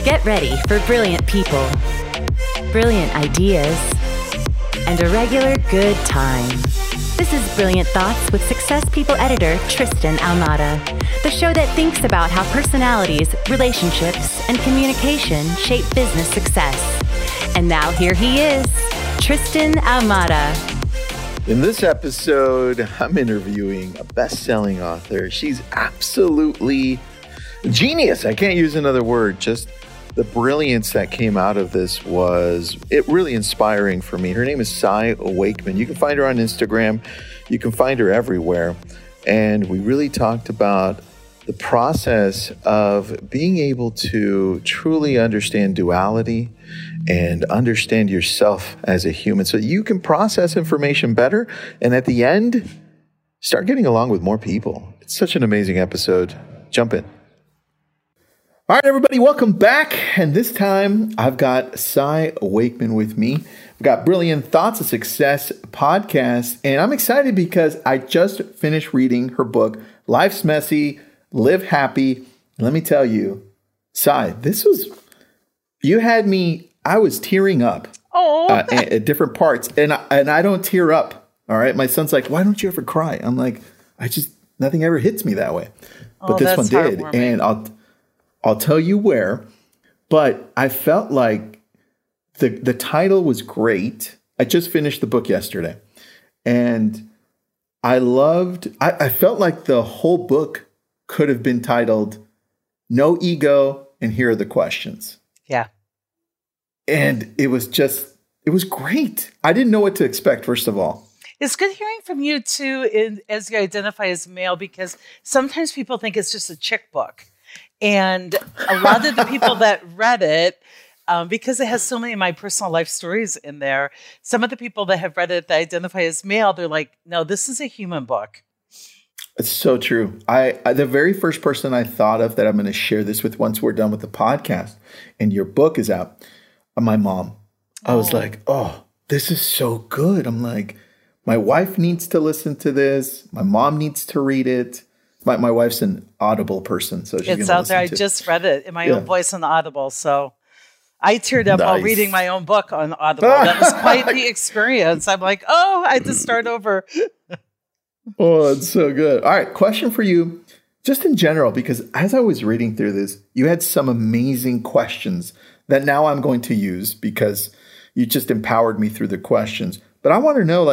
Get ready for brilliant people, brilliant ideas, and a regular good time. This is Brilliant Thoughts with Success People editor Tristan Ahumada, the show that thinks about how personalities, relationships, and communication shape business success. And now here he is, Tristan Ahumada. In this episode, I'm interviewing a best-selling author. She's absolutely genius. I can't use another word. Just the brilliance that came out of this was really inspiring for me. Her name is Cy Wakeman. You can find her on Instagram. You can find her everywhere. And we really talked about the process of being able to truly understand duality and understand yourself as a human so you can process information better. And at the end, start getting along with more people. It's such an amazing episode. Jump in. All right, everybody, welcome back. And this time I've got Cy Wakeman with me. I've got Brilliant Thoughts of Success podcast. And I'm excited because I just finished reading her book, Life's Messy, Live Happy. And let me tell you, Cy, you had me, I was tearing up at different parts. And I don't tear up. All right. My son's like, why don't you ever cry? I'm like, nothing ever hits me that way. But this one did. And I'll tell you where, but I felt like the title was great. I just finished the book yesterday, and I felt like the whole book could have been titled No Ego and Here Are the Questions. Yeah. And it was great. I didn't know what to expect, first of all. It's good hearing from you too, as you identify as male, because sometimes people think it's just a chick book. And a lot of the people that read it, because it has so many of my personal life stories in there, some of the people that have read it that identify as male, they're like, no, this is a human book. It's so true. The very first person I thought of that I'm going to share this with once we're done with the podcast and your book is out, my mom. I was like, oh, this is so good. I'm like, my wife needs to listen to this. My mom needs to read it. My wife's an Audible person, so she's it's out there. I just read it in my own voice on Audible, so I teared up while reading my own book on Audible. That was quite the experience. I'm like, I had to start over. Oh, it's so good. All right, question for you, just in general, because as I was reading through this, you had some amazing questions that now I'm going to use because you just empowered me through the questions. But I want to know,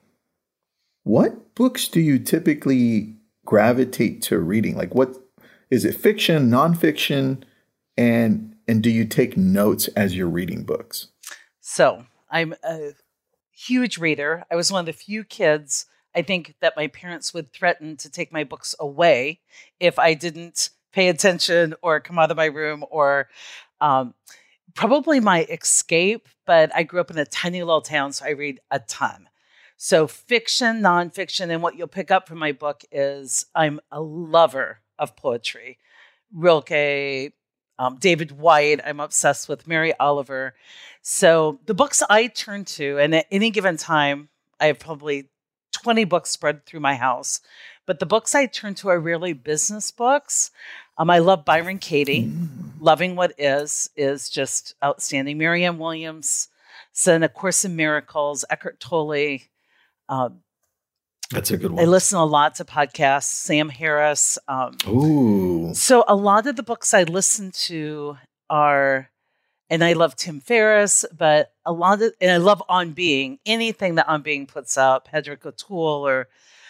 what books do you typically gravitate to reading? Like, what is it, fiction, nonfiction, and do you take notes as you're reading books? So I'm a huge reader. I was one of the few kids, I think, that my parents would threaten to take my books away if I didn't pay attention or come out of my room, or probably my escape. But I grew up in a tiny little town, so I read a ton. So fiction, nonfiction, and what you'll pick up from my book is I'm a lover of poetry. Rilke, David Whyte, I'm obsessed with Mary Oliver. So the books I turn to, and at any given time, I have probably 20 books spread through my house. But the books I turn to are really business books. I love Byron Katie. Loving What Is just outstanding. Marianne Williamson, A Course in Miracles, Eckhart Tolle. That's a good one. I listen a lot to podcasts, Sam Harris. So a lot of the books I listen to are, and I love Tim Ferriss, but and I love On Being, anything that On Being puts out, Patrick O'Toole,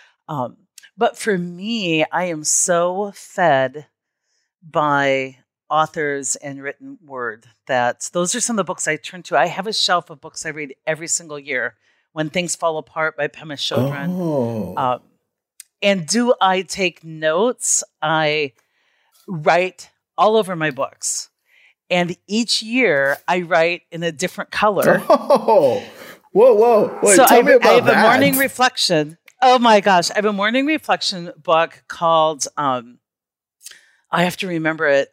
but for me, I am so fed by authors and written word that those are some of the books I turn to. I have a shelf of books I read every single year. When Things Fall Apart by Pema Chodron. And do I take notes? I write all over my books. And each year I write in a different color. Oh, whoa. Wait, so tell me about I have that. a morning reflection. Oh my gosh. I have a morning reflection book called, I have to remember it,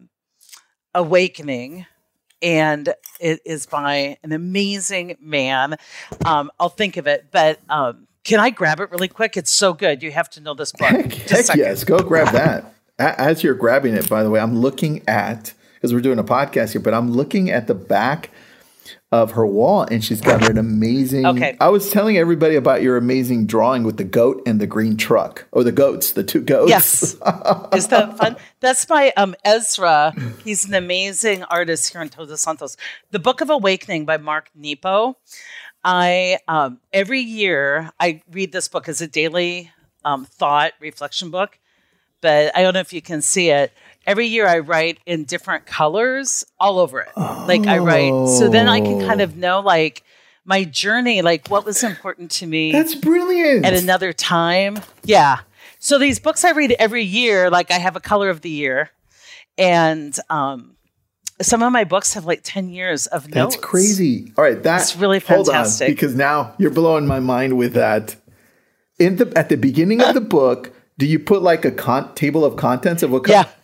Awakening. And it is by an amazing man. I'll think of it, but can I grab it really quick? It's so good. You have to know this book. Heck yes, go grab that. As you're grabbing it, by the way, I'm looking at, because we're doing a podcast here, but I'm looking at the back of her wall, and she's got an amazing. Okay. I was telling everybody about your amazing drawing with the goat and the green truck, or the goats, the two goats. Yes. Is that fun? That's by Ezra. He's an amazing artist here in Todos Santos. The Book of Awakening by Mark Nepo. I every year I read this book as a daily thought reflection book, but I don't know if you can see it. Every year I write in different colors all over it. Like I write, so then I can kind of know like my journey, like what was important to me. That's brilliant. At another time. Yeah. So these books I read every year, like I have a color of the year. And some of my books have like 10 years of notes. That's crazy. All right. That's really fantastic. Hold on, because now you're blowing my mind with that. At the beginning of the book, do you put like a table of contents of what? Yeah.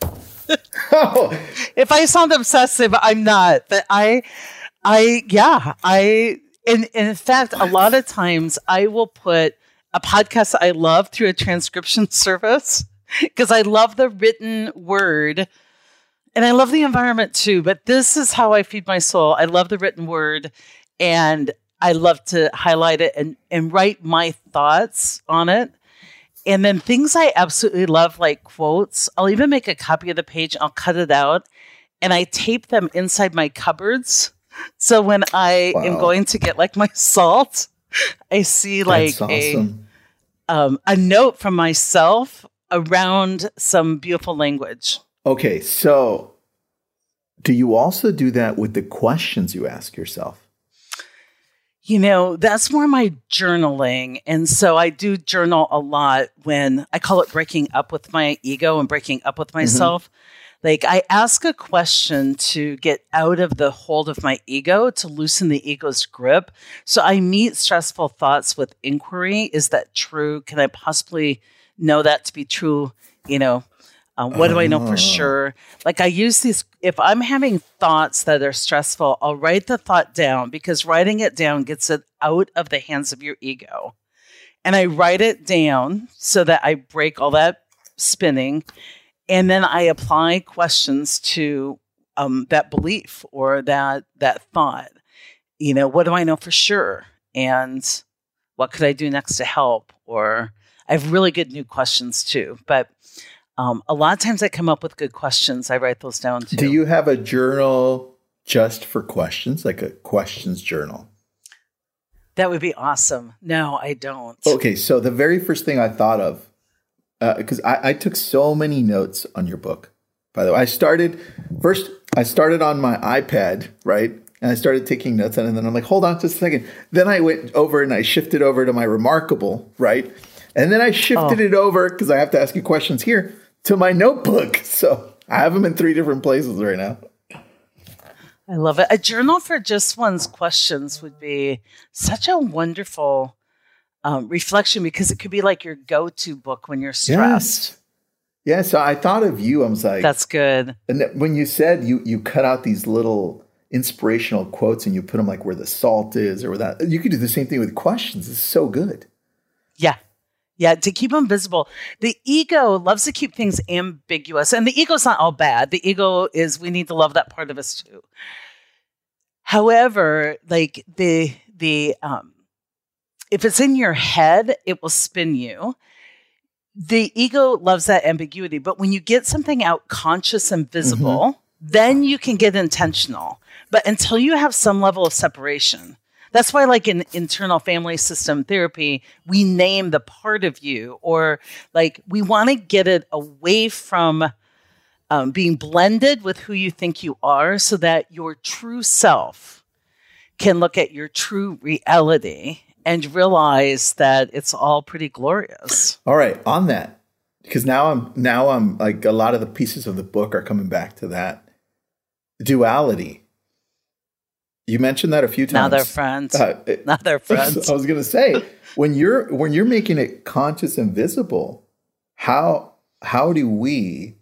If I sound obsessive, I'm not. But in fact, a lot of times I will put a podcast I love through a transcription service because I love the written word and I love the environment too. But this is how I feed my soul. I love the written word and I love to highlight it and write my thoughts on it. And then things I absolutely love, like quotes, I'll even make a copy of the page, I'll cut it out, and I tape them inside my cupboards. So when I am going to get like my salt, I see like awesome. A note from myself around some beautiful language. Okay, so do you also do that with the questions you ask yourself? You know, that's more my journaling. And so I do journal a lot when I call it breaking up with my ego and breaking up with myself. Mm-hmm. Like I ask a question to get out of the hold of my ego, to loosen the ego's grip. So I meet stressful thoughts with inquiry. Is that true? Can I possibly know that to be true? You know, what do I know for sure? Like I use these, if I'm having thoughts that are stressful, I'll write the thought down because writing it down gets it out of the hands of your ego. And I write it down so that I break all that spinning. And then I apply questions to that belief or that thought. You know, what do I know for sure? And what could I do next to help? Or I have really good new questions too. But a lot of times I come up with good questions. I write those down too. Do you have a journal just for questions, like a questions journal? That would be awesome. No, I don't. Okay, so the very first thing I thought of, because I took so many notes on your book, by the way. I started on my iPad, right? And I started taking notes on it, and then I'm like, hold on just a second. Then I went over and I shifted over to my Remarkable, right? And then I shifted it over, because I have to ask you questions here, to my notebook. So I have them in 3 different places right now. I love it. A journal for just one's questions would be such a wonderful reflection because it could be like your go-to book when you're stressed. Yes. So I thought of you. I was like, that's good. And when you said you cut out these little inspirational quotes and you put them like where the salt is or where that, you could do the same thing with questions. It's so good. Yeah. Yeah, to keep them visible. The ego loves to keep things ambiguous. And the ego's not all bad. The ego is, we need to love that part of us too. However, like the if it's in your head, it will spin you. The ego loves that ambiguity. But when you get something out conscious and visible, then you can get intentional. But until you have some level of separation, that's why, like in internal family system therapy, we name the part of you, or like we want to get it away from being blended with who you think you are so that your true self can look at your true reality and realize that it's all pretty glorious. All right. On that, because now I'm like a lot of the pieces of the book are coming back to that duality. You mentioned that a few times. Now they're friends. Now they're friends. I was going to say, when you're making it conscious and visible, how do we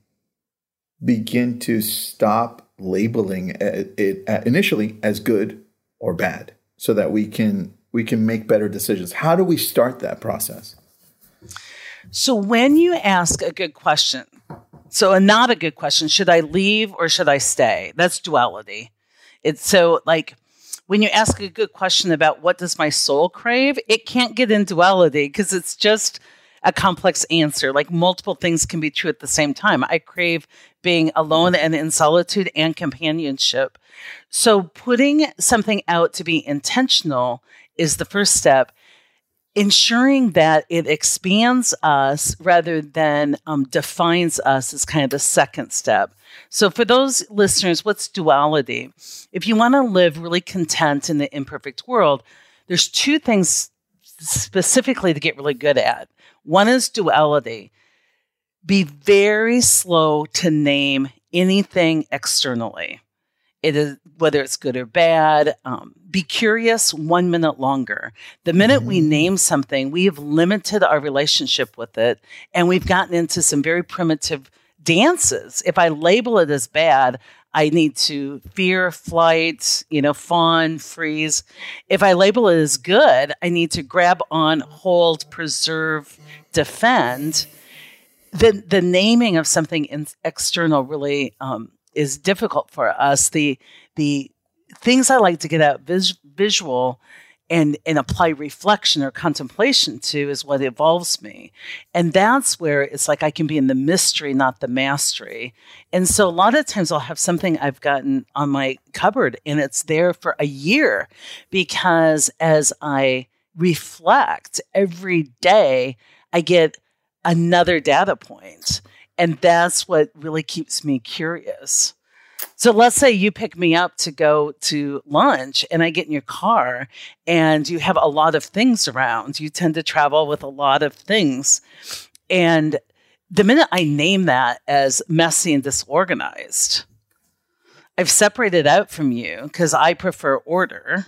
begin to stop labeling it initially as good or bad, so that we can make better decisions? How do we start that process? So when you ask a good question, So not a good question. Should I leave or should I stay? That's duality. It's so like when you ask a good question about what does my soul crave, it can't get in duality because it's just a complex answer. Like multiple things can be true at the same time. I crave being alone and in solitude and companionship. So putting something out to be intentional is the first step. Ensuring that it expands us rather than defines us is kind of the second step. So for those listeners, what's duality? If you want to live really content in the imperfect world, there's two things specifically to get really good at. One is duality. Be very slow to name anything externally. It is whether it's good or bad. Be curious 1 minute longer. The minute we name something, we have limited our relationship with it, and we've gotten into some very primitive dances. If I label it as bad, I need to fear, flight, fawn, freeze. If I label it as good, I need to grab on, hold, preserve, defend. The naming of something external really is difficult for us. The things I like to get out visual and apply reflection or contemplation to is what evolves me. And that's where it's like I can be in the mystery, not the mastery. And so a lot of times I'll have something I've gotten on my cupboard and it's there for a year because as I reflect every day, I get another data point. And that's what really keeps me curious. So let's say you pick me up to go to lunch and I get in your car and you have a lot of things around. You tend to travel with a lot of things. And the minute I name that as messy and disorganized, I've separated out from you because I prefer order.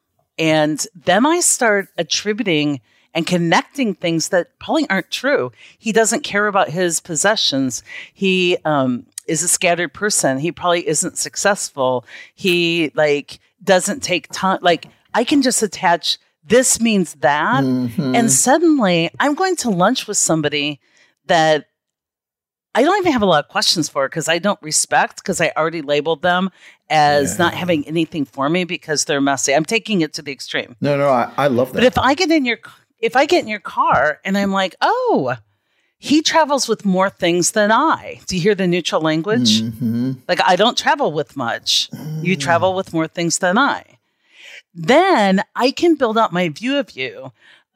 And then I start attributing and connecting things that probably aren't true. He doesn't care about his possessions. He is a scattered person. He probably isn't successful. He doesn't take time. I can just attach this means that. Mm-hmm. And suddenly I'm going to lunch with somebody that I don't even have a lot of questions for because I don't respect because I already labeled them as not having anything for me because they're messy. I'm taking it to the extreme. No, I love that. But if I get in your car and I'm like, oh, he travels with more things than I. Do you hear the neutral language? Mm-hmm. I don't travel with much. You travel with more things than I. Then I can build up my view of you.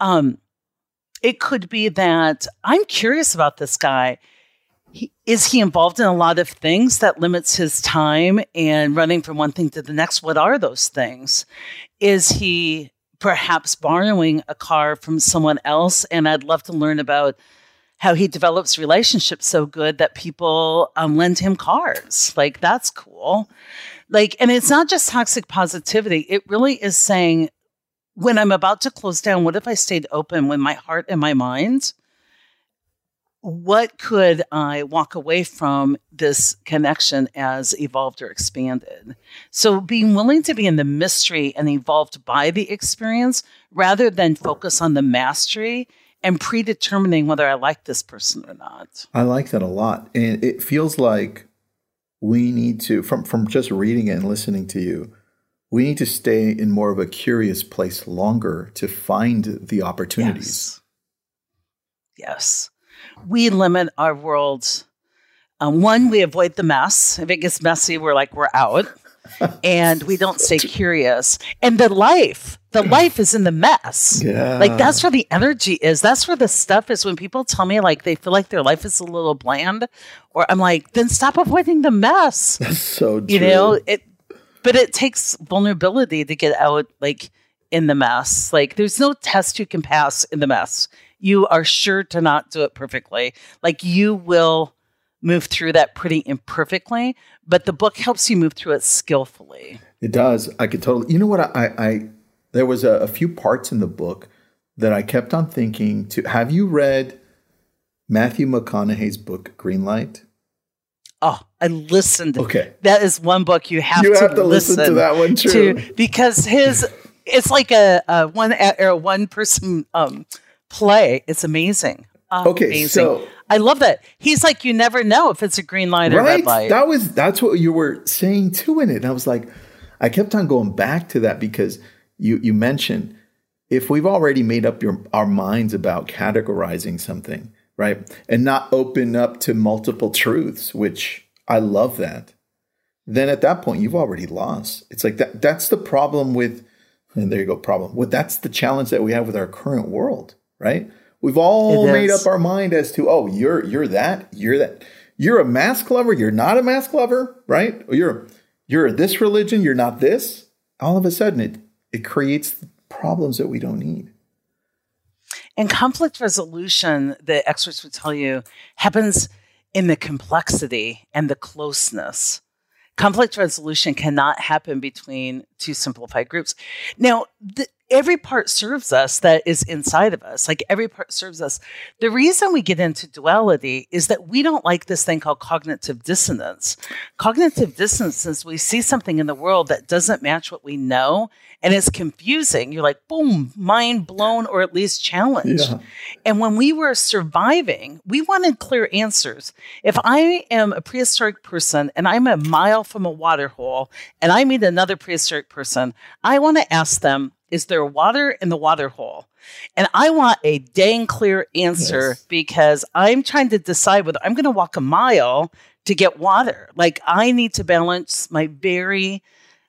It could be that I'm curious about this guy. Is he involved in a lot of things that limits his time and running from one thing to the next? What are those things? Is he perhaps borrowing a car from someone else? And I'd love to learn about how he develops relationships so good that people lend him cars. That's cool. And it's not just toxic positivity. It really is saying, when I'm about to close down, what if I stayed open with my heart and my mind? What could I walk away from this connection as evolved or expanded? So being willing to be in the mystery and evolved by the experience rather than focus on the mastery and predetermining whether I like this person or not. I like that a lot. And it feels like we need to, from just reading it and listening to you, we need to stay in more of a curious place longer to find the opportunities. Yes. We limit our world. One, we avoid the mess. If it gets messy, we're out. And we don't stay curious. And the life is in the mess. Yeah. That's where the energy is. That's where the stuff is. When people tell me they feel like their life is a little bland, or I'm like, then stop avoiding the mess. That's so true. But it takes vulnerability to get out in the mess. There's no test you can pass in the mess. You are sure to not do it perfectly. You will move through that pretty imperfectly, but the book helps you move through it skillfully. It does. I could totally. You know what? I there was a few parts in the book that I kept on thinking to. Have you read Matthew McConaughey's book, Greenlight? Oh, I listened. Okay. That is one book you have to listen to that one too. Because it's like a one person play. It's amazing. Okay, amazing. so I love that. He's like, you never know if it's a green light or red light. That's what you were saying too in it. And I was like, I kept on going back to that because you mentioned if we've already made up our minds about categorizing something, right? And not open up to multiple truths, which I love that. Then at that point, you've already lost. It's like that's the problem with, and there you go, problem. Well, that's the challenge that we have with our current world, right? We've all made up our mind as to, oh, you're that. You're a mask lover. You're not a mask lover, right? Or you're this religion. You're not this. All of a sudden, it creates problems that we don't need. And conflict resolution, the experts would tell you, happens in the complexity and the closeness. Conflict resolution cannot happen between two simplified groups. Now, every part serves us that is inside of us. Like every part serves us. The reason we get into duality is that we don't like this thing called cognitive dissonance. Cognitive dissonance is we see something in the world that doesn't match what we know, and it's confusing. You're like, boom, mind blown, or at least challenged. Yeah. And when we were surviving, we wanted clear answers. If I am a prehistoric person and I'm a mile from a water hole and I meet another prehistoric person, I want to ask them, is there water in the water hole? And I want a dang clear answer because I'm trying to decide whether I'm going to walk a mile to get water. Like I need to balance my very,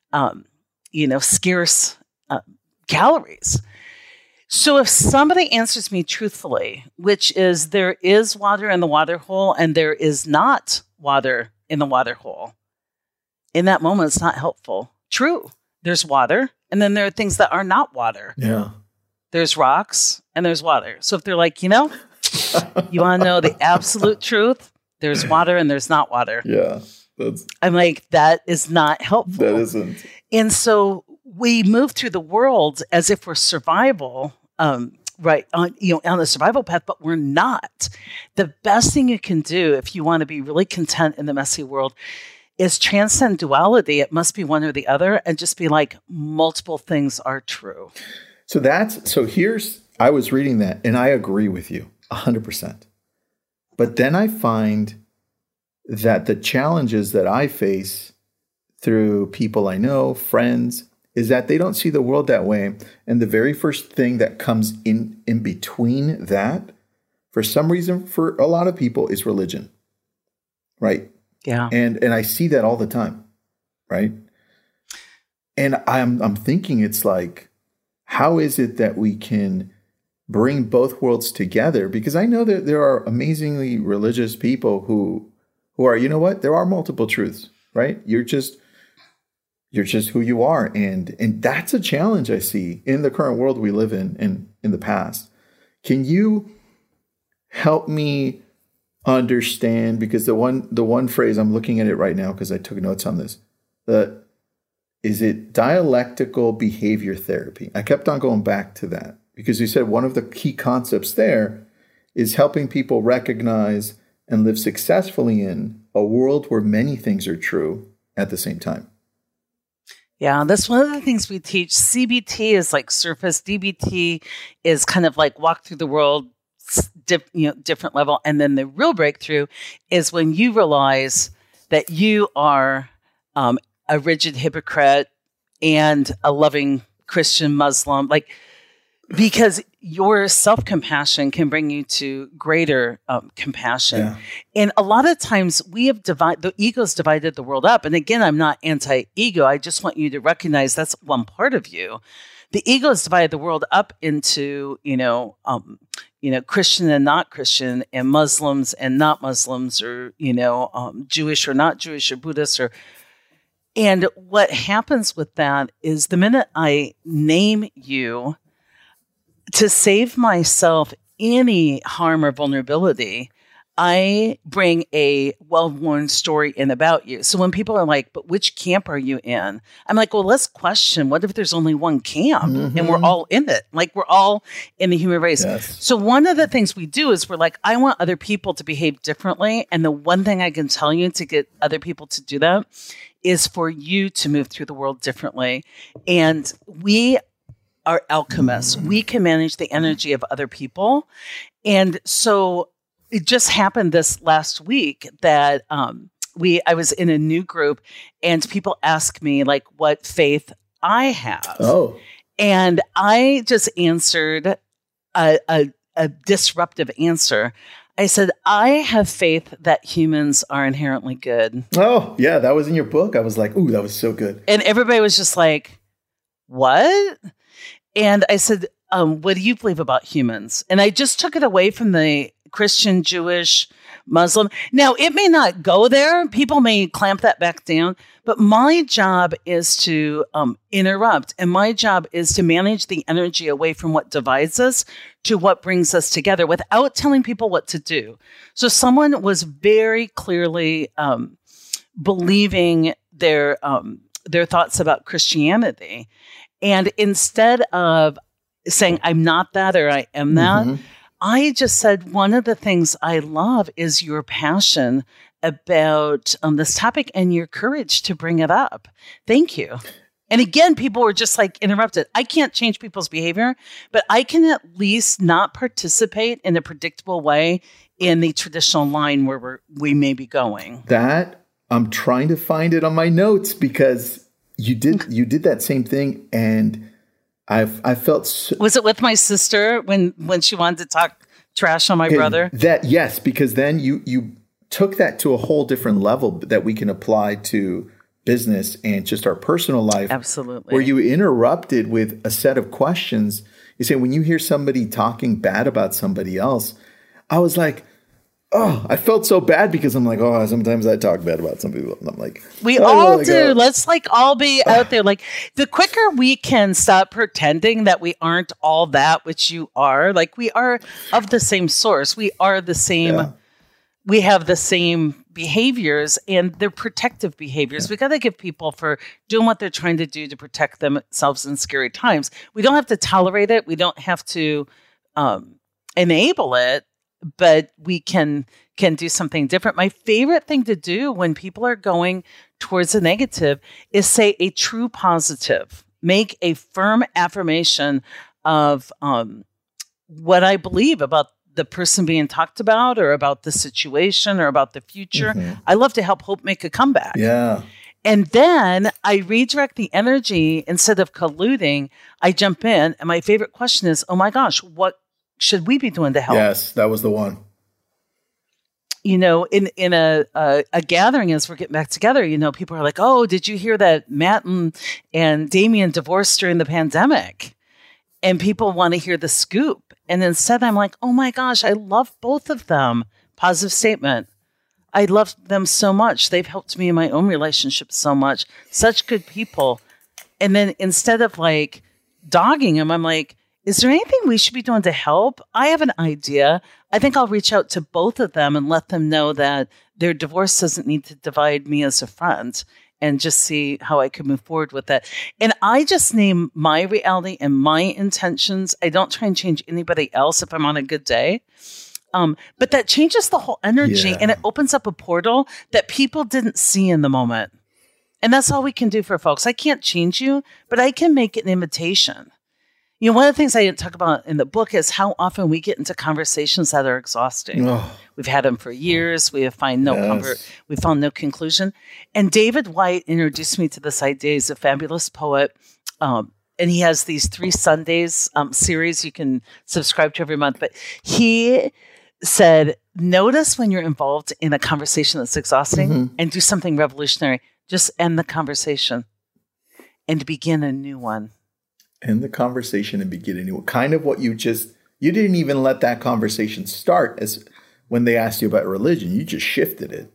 scarce calories. So if somebody answers me truthfully, which is there is water in the water hole and there is not water in the water hole, in that moment, it's not helpful. True. There's water. And then there are things that are not water. Yeah. There's rocks and there's water. So if they're like, you want to know the absolute truth, there's water and there's not water. Yeah. I'm like, that is not helpful. That isn't. And so we move through the world as if we're survival, right, on the survival path, but we're not. The best thing you can do if you want to be really content in the messy world is transcend duality. It must be one or the other, and just be like, multiple things are true. I was reading that, and I agree with you 100%. But then I find that the challenges that I face through people I know, friends, is that they don't see the world that way. And the very first thing that comes in between that, for some reason, for a lot of people, is religion, right? Yeah. And I see that all the time, right? And I'm thinking it's like, how is it that we can bring both worlds together? Because I know that there are amazingly religious people who are, you know what? There are multiple truths, right? You're just who you are. And that's a challenge I see in the current world we live in and in the past. Can you help me understand, because the one phrase, I'm looking at it right now because I took notes on this, is it dialectical behavior therapy? I kept on going back to that because you said one of the key concepts there is helping people recognize and live successfully in a world where many things are true at the same time. Yeah, that's one of the things we teach. CBT is like surface. DBT is kind of like walk through the world, different level. And then the real breakthrough is when you realize that you are a rigid hypocrite and a loving Christian Muslim, because your self-compassion can bring you to greater compassion. Yeah. And a lot of times the ego's divided the world up. And again, I'm not anti-ego. I just want you to recognize that's one part of you. The ego has divided the world up into, Christian and not Christian, and Muslims and not Muslims, or, Jewish or not Jewish, or Buddhist, and what happens with that is the minute I name you, to save myself any harm or vulnerability, I bring a well-worn story in about you. So when people are like, but which camp are you in? I'm like, well, let's question, what if there's only one camp and we're all in it? Like, we're all in the human race. Yes. So one of the things we do is we're like, I want other people to behave differently. And the one thing I can tell you to get other people to do that is for you to move through the world differently. And we are alchemists. We can manage the energy of other people. And so it just happened this last week that I was in a new group and people ask me like what faith I have. Oh. And I just answered a disruptive answer. I said, I have faith that humans are inherently good. Oh, yeah. That was in your book. I was like, ooh, that was so good. And everybody was just like, what? And I said, what do you believe about humans? And I just took it away from the Christian, Jewish, Muslim. Now, it may not go there. People may clamp that back down. But my job is to interrupt. And my job is to manage the energy away from what divides us to what brings us together without telling people what to do. So someone was very clearly believing their thoughts about Christianity. And instead of saying, I'm not that or I am that, I just said, one of the things I love is your passion about this topic and your courage to bring it up. Thank you. And again, people were just like interrupted. I can't change people's behavior, but I can at least not participate in a predictable way in the traditional line where we may be going. That I'm trying to find it on my notes because you did that same thing, and I felt so, was it with my sister when she wanted to talk trash on my brother? That yes, because then you took that to a whole different level that we can apply to business and just our personal life. Absolutely. Where you interrupted with a set of questions. You say, when you hear somebody talking bad about somebody else, I was like, oh, I felt so bad because I'm like, oh, sometimes I talk bad about some people. And I'm like, we all do. Let's like all be out there. Like the quicker we can stop pretending that we aren't all that which you are, like we are of the same source. We are the same. Yeah. We have the same behaviors, and they're protective behaviors. Yeah. We got to give people for doing what they're trying to do to protect themselves in scary times. We don't have to tolerate it. We don't have to enable it, but we can do something different. My favorite thing to do when people are going towards a negative is say a true positive. Make a firm affirmation of what I believe about the person being talked about or about the situation or about the future. I love to help hope make a comeback. Yeah. And then I redirect the energy. Instead of colluding, I jump in. And my favorite question is, oh my gosh, what should we be doing to help? Yes, that was the one. You know, in a gathering, as we're getting back together, you know, people are like, oh, did you hear that Matt and Damien divorced during the pandemic? And people want to hear the scoop. And instead, I'm like, oh my gosh, I love both of them. Positive statement. I love them so much. They've helped me in my own relationship so much. Such good people. And then instead of like dogging them, I'm like, is there anything we should be doing to help? I have an idea. I think I'll reach out to both of them and let them know that their divorce doesn't need to divide me as a friend, and just see how I can move forward with that. And I just name my reality and my intentions. I don't try and change anybody else if I'm on a good day. But that changes the whole energy, and it opens up a portal that people didn't see in the moment. And that's all we can do for folks. I can't change you, but I can make an invitation. You know, one of the things I didn't talk about in the book is how often we get into conversations that are exhausting. Oh. We've had them for years. We have found no conclusion. And David Whyte introduced me to this idea. He's a fabulous poet. And he has these 3 Sundays series you can subscribe to every month. But he said, notice when you're involved in a conversation that's exhausting and do something revolutionary. Just end the conversation and begin a new one. End the conversation and begin a new one. Kind of what you didn't even let that conversation start as when they asked you about religion. You just shifted it.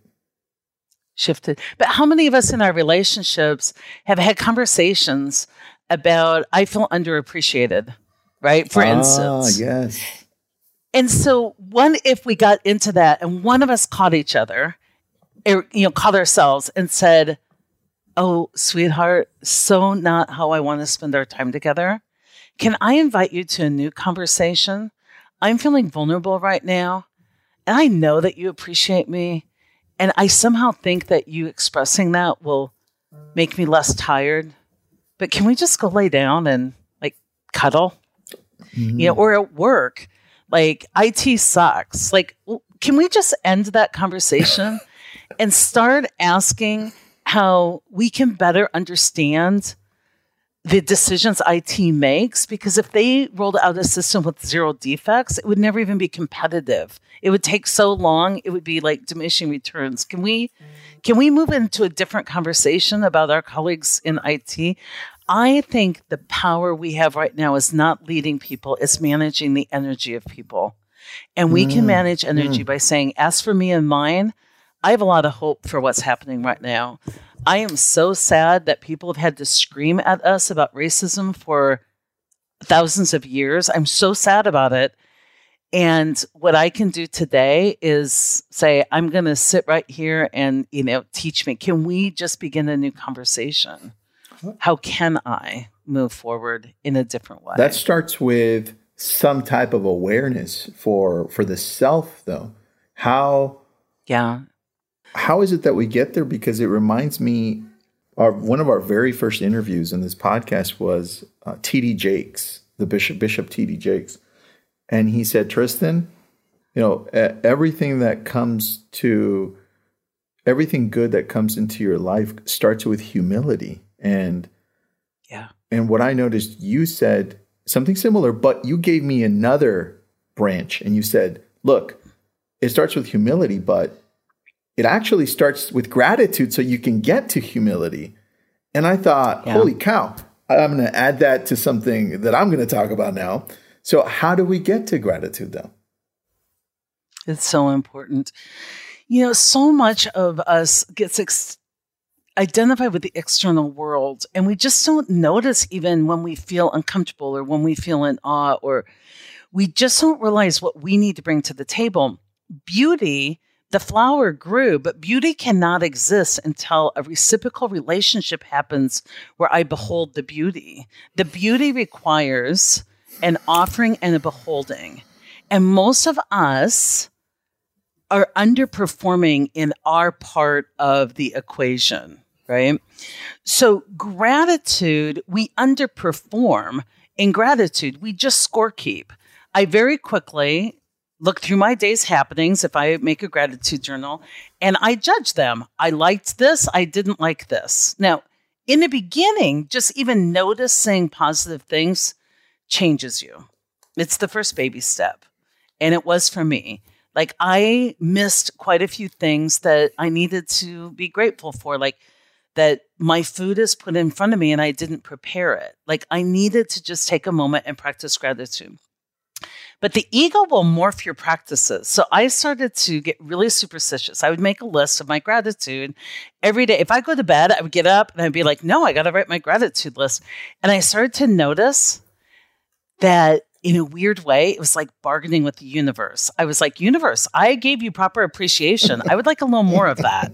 But how many of us in our relationships have had conversations about, I feel underappreciated, right? For instance. Yes. And so if we got into that and one of us caught each other, caught ourselves and said, oh, sweetheart, so not how I want to spend our time together. Can I invite you to a new conversation? I'm feeling vulnerable right now, and I know that you appreciate me, and I somehow think that you expressing that will make me less tired. But can we just go lay down and like cuddle? Or at work, like IT sucks. Like, can we just end that conversation and start asking how we can better understand the decisions IT makes? Because if they rolled out a system with 0 defects, it would never even be competitive. It would take so long. It would be like diminishing returns. Can we move into a different conversation about our colleagues in IT? I think the power we have right now is not leading people, it's managing the energy of people. And we can manage energy by saying, as for me and mine, I have a lot of hope for what's happening right now. I am so sad that people have had to scream at us about racism for thousands of years. I'm so sad about it. And what I can do today is say, I'm going to sit right here and, teach me. Can we just begin a new conversation? How can I move forward in a different way? That starts with some type of awareness for the self, though. How is it that we get there? Because it reminds me, one of our very first interviews in this podcast was T.D. Jakes, the Bishop T.D. Jakes. And he said, Tristan, everything good that comes into your life starts with humility. And what I noticed, you said something similar, but you gave me another branch and you said, look, it starts with humility, but it actually starts with gratitude so you can get to humility. And I thought, holy cow, I'm going to add that to something that I'm going to talk about now. So how do we get to gratitude, though? It's so important. So much of us gets identified with the external world, and we just don't notice even when we feel uncomfortable or when we feel in awe, or we just don't realize what we need to bring to the table. Beauty, the flower grew, but beauty cannot exist until a reciprocal relationship happens where I behold the beauty. The beauty requires an offering and a beholding. And most of us are underperforming in our part of the equation, right? So gratitude, we underperform. In gratitude, we just scorekeep. I very quickly look through my day's happenings if I make a gratitude journal, and I judge them. I liked this, I didn't like this. Now, in the beginning, just even noticing positive things changes you. It's the first baby step. And it was for me. Like, I missed quite a few things that I needed to be grateful for, like that my food is put in front of me and I didn't prepare it. Like, I needed to just take a moment and practice gratitude. But the ego will morph your practices. So I started to get really superstitious. I would make a list of my gratitude every day. If I go to bed, I would get up and I'd be like, no, I got to write my gratitude list. And I started to notice that in a weird way, it was like bargaining with the universe. I was like, universe, I gave you proper appreciation. I would like a little more of that.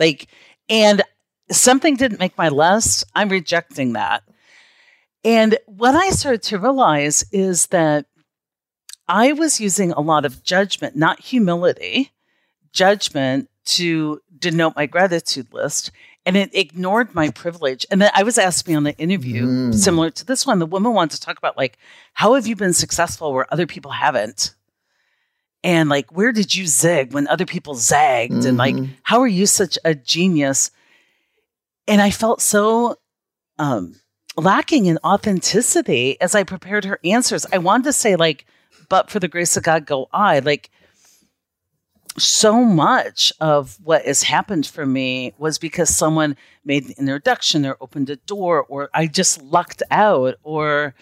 And something didn't make my list. I'm rejecting that. And what I started to realize is that I was using a lot of judgment, not humility, judgment to denote my gratitude list. And it ignored my privilege. And then I was asked me on the interview, similar to this one, the woman wanted to talk about, how have you been successful where other people haven't? And where did you zig when other people zagged? And how are you such a genius? And I felt so lacking in authenticity as I prepared her answers. I wanted to say but for the grace of God, go I. So much of what has happened for me was because someone made an introduction or opened a door, or I just lucked out, or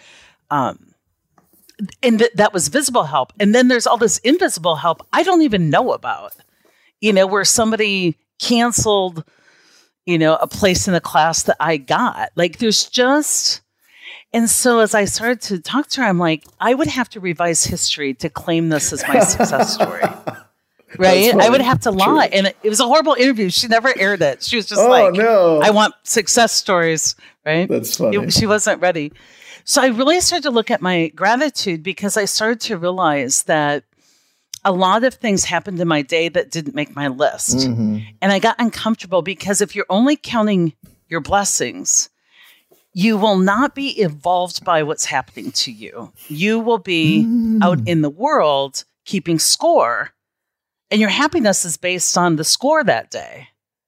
that was visible help. And then there's all this invisible help I don't even know about, where somebody canceled, a place in a class that I got. There's just... And so as I started to talk to her, I'm like, I would have to revise history to claim this as my success story. Right? I would have to lie. True. And it was a horrible interview. She never aired it. She was just no. I want success stories. Right? That's funny. She wasn't ready. So I really started to look at my gratitude because I started to realize that a lot of things happened in my day that didn't make my list. Mm-hmm. And I got uncomfortable because if you're only counting your blessings, you will not be evolved by what's happening to you. You will be out in the world keeping score. And your happiness is based on the score that day.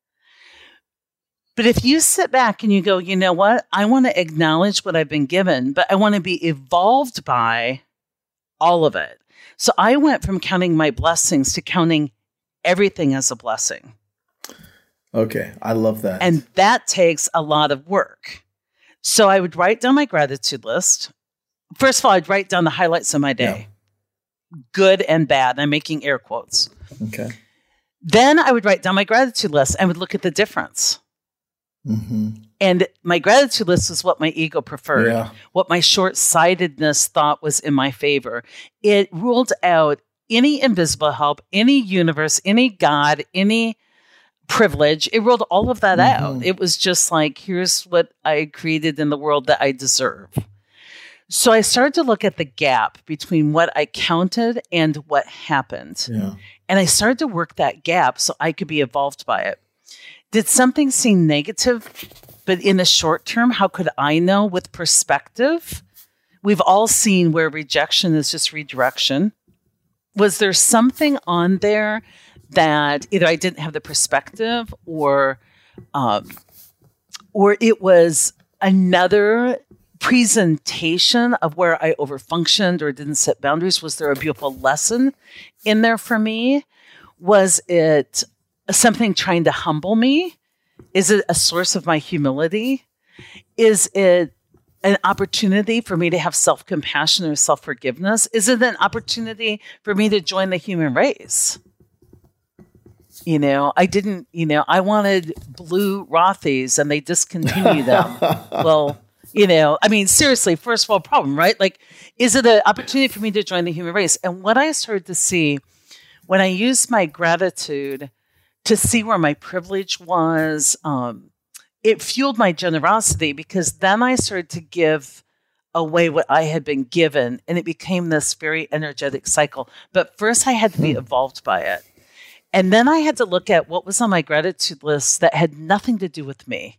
But if you sit back and you go, you know what? I want to acknowledge what I've been given, but I want to be evolved by all of it. So I went from counting my blessings to counting everything as a blessing. Okay. I love that. And that takes a lot of work. So I would write down my gratitude list. First of all, I'd write down the highlights of my day. Yeah. Good and bad. I'm making air quotes. Okay. Then I would write down my gratitude list and would look at the difference. Mm-hmm. And my gratitude list was what my ego preferred, what my short-sightedness thought was in my favor. It ruled out any invisible help, any universe, any God, any privilege. It ruled all of that out. It was just like, here's what I created in the world that I deserve. So I started to look at the gap between what I counted and what happened. Yeah. And I started to work that gap so I could be evolved by it. Did something seem negative, but in the short term, how could I know with perspective? We've all seen where rejection is just redirection. Was there something on there that either I didn't have the perspective or it was another presentation of where I overfunctioned or didn't set boundaries? Was there a beautiful lesson in there for me? Was it something trying to humble me? Is it a source of my humility? Is it an opportunity for me to have self-compassion or self-forgiveness? Is it an opportunity for me to join the human race? I wanted blue Rothy's and they discontinued them. Well, seriously, first world problem, right? Like, is it an opportunity for me to join the human race? And what I started to see when I used my gratitude to see where my privilege was, it fueled my generosity, because then I started to give away what I had been given, and it became this very energetic cycle. But first I had to be evolved by it. And then I had to look at what was on my gratitude list that had nothing to do with me,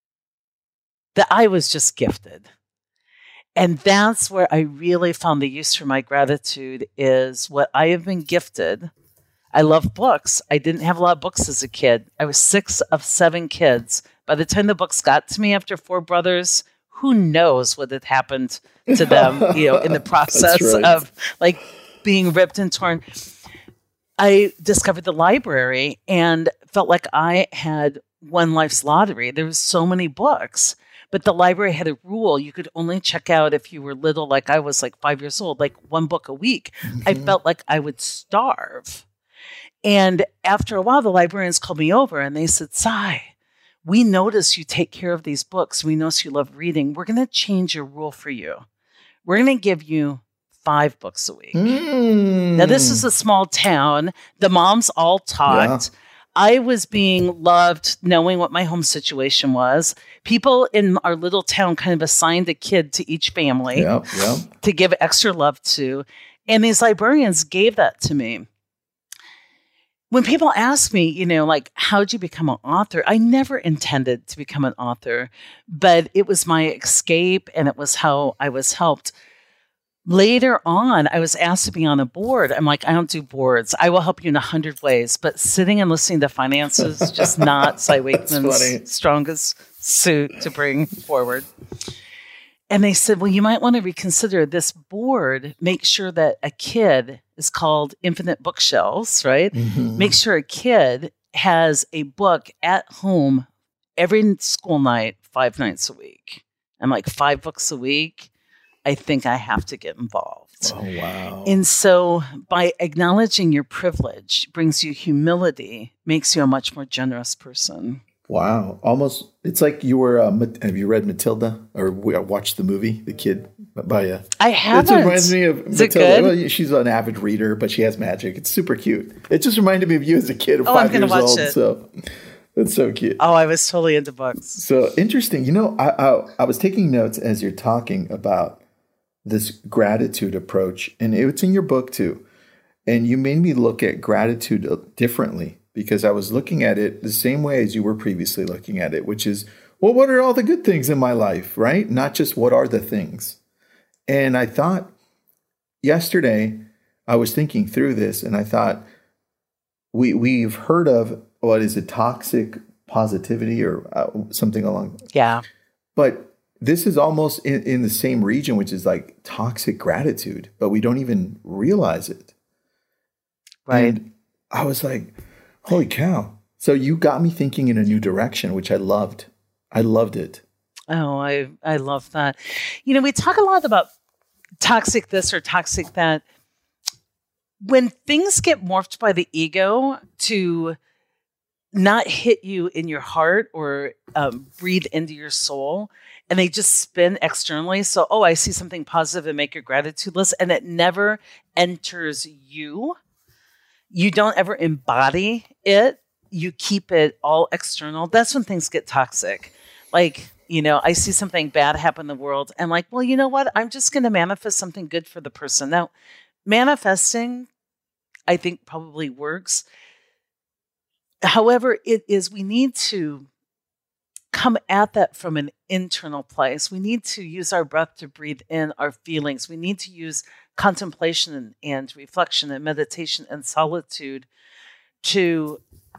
that I was just gifted. And that's where I really found the use for my gratitude, is what I have been gifted. I love books. I didn't have a lot of books as a kid. I was 6 of 7 kids. By the time the books got to me after 4 brothers, who knows what had happened to them, in the process of like being ripped and torn. I discovered the library and felt like I had won life's lottery. There was so many books, but the library had a rule. You could only check out if you were little, like I was like 5 years old, like 1 book a week. Mm-hmm. I felt like I would starve. And after a while, the librarians called me over and they said, Sai, we notice you take care of these books. We notice you love reading. We're going to change your rule for you. We're going to give you 5 books a week. Now, this is a small town. The moms all talked. Yeah. I was being loved, knowing what my home situation was. People in our little town kind of assigned a kid to each family to give extra love to. And these librarians gave that to me. When people ask me, like, how'd you become an author? I never intended to become an author, but it was my escape and it was how I was helped. Later on, I was asked to be on a board. I'm like, I don't do boards. I will help you in 100 ways, but sitting and listening to finances is just not Cy Wakeman's strongest suit to bring forward. And they said, well, you might want to reconsider this board. Make sure that a kid is called Infinite Bookshelves, right? Mm-hmm. Make sure a kid has a book at home every school night, 5 nights a week. I'm like, 5 books a week? I think I have to get involved. Oh, wow. And so by acknowledging your privilege brings you humility, makes you a much more generous person. Wow. Almost, it's like you were, have you read Matilda or watched the movie, The Kid by I haven't. It reminds me of Is Matilda. It good? Well, she's an avid reader, but she has magic. It's super cute. It just reminded me of you as a kid of 5 years old. It. So that's so cute. Oh, I was totally into books. So interesting. I was taking notes as you're talking about this gratitude approach, and it's in your book too. And you made me look at gratitude differently, because I was looking at it the same way as you were previously looking at it, which is, well, what are all the good things in my life, right? Not just what are the things. And I thought yesterday, I was thinking through this and I thought, we've heard of, what is it, toxic positivity or something along. Yeah. But this is almost in the same region, which is like toxic gratitude, but we don't even realize it. Right. And I was like, holy cow. So you got me thinking in a new direction, which I loved. I loved it. Oh, I love that. You know, we talk a lot about toxic this or toxic that. When things get morphed by the ego to not hit you in your heart or breathe into your soul, and they just spin externally. So, oh, I see something positive and make your gratitude list, and it never enters you. You don't ever embody it. You keep it all external. That's when things get toxic. Like, you know, I see something bad happen in the world. And like, well, you know what? I'm just going to manifest something good for the person. Now, manifesting, I think, probably works. However, we need to come at that from an internal place. We need to use our breath to breathe in our feelings. We need to use contemplation and reflection and meditation and solitude to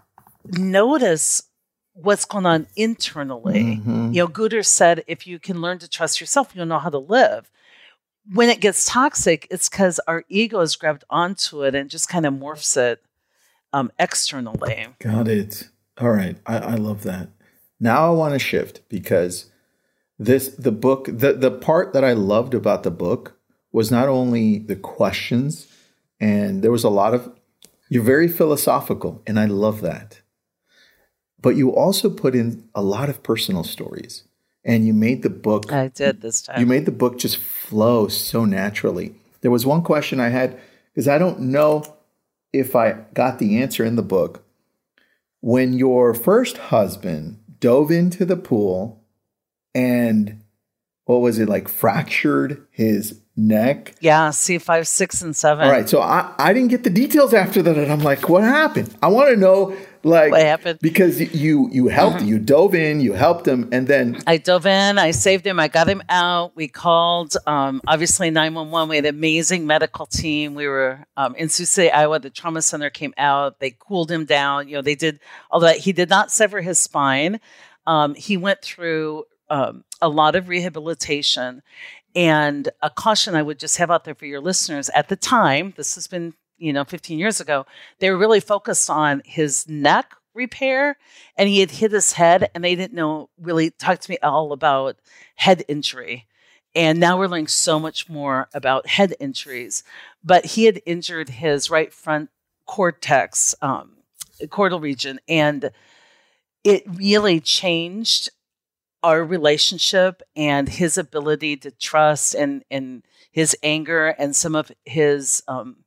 notice what's going on internally. Mm-hmm. You know, Guter said, if you can learn to trust yourself, you'll know how to live. When it gets toxic, it's because our ego has grabbed onto it and just kind of morphs it externally. Got it. All right. I love that. Now I want to shift because the book, the part that I loved about the book was not only the questions, and there was a lot of, you're very philosophical, and I love that. But you also put in a lot of personal stories, and you made the book. I did this time. You made the book just flow so naturally. There was one question I had, because I don't know if I got the answer in the book. When your first husband dove into the pool and, what was it, like fractured his neck? Yeah, C5, 6, and 7. All right, so I didn't get the details after that, and I'm like, what happened? I want to know, like, what happened? Because you helped, you dove in, you helped him, and then I dove in, I saved him, I got him out. We called, obviously 911. We had an amazing medical team. We were in Sioux City, Iowa. The trauma center came out. They cooled him down. You know, they did all that. He did not sever his spine. He went through a lot of rehabilitation. And a caution I would just have out there for your listeners, at the time, this has been, 15 years ago, they were really focused on his neck repair, and he had hit his head, and they didn't really talk to me all about head injury. And now we're learning so much more about head injuries. But he had injured his right front cortex, caudal region, and it really changed our relationship and his ability to trust and his anger and some of his,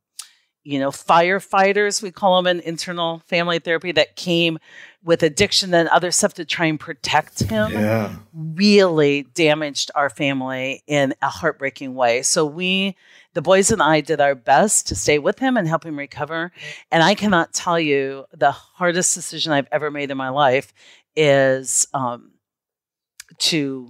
firefighters, we call them in internal family therapy, that came with addiction and other stuff to try and protect him, really damaged our family in a heartbreaking way. So the boys and I did our best to stay with him and help him recover. And I cannot tell you the hardest decision I've ever made in my life is, to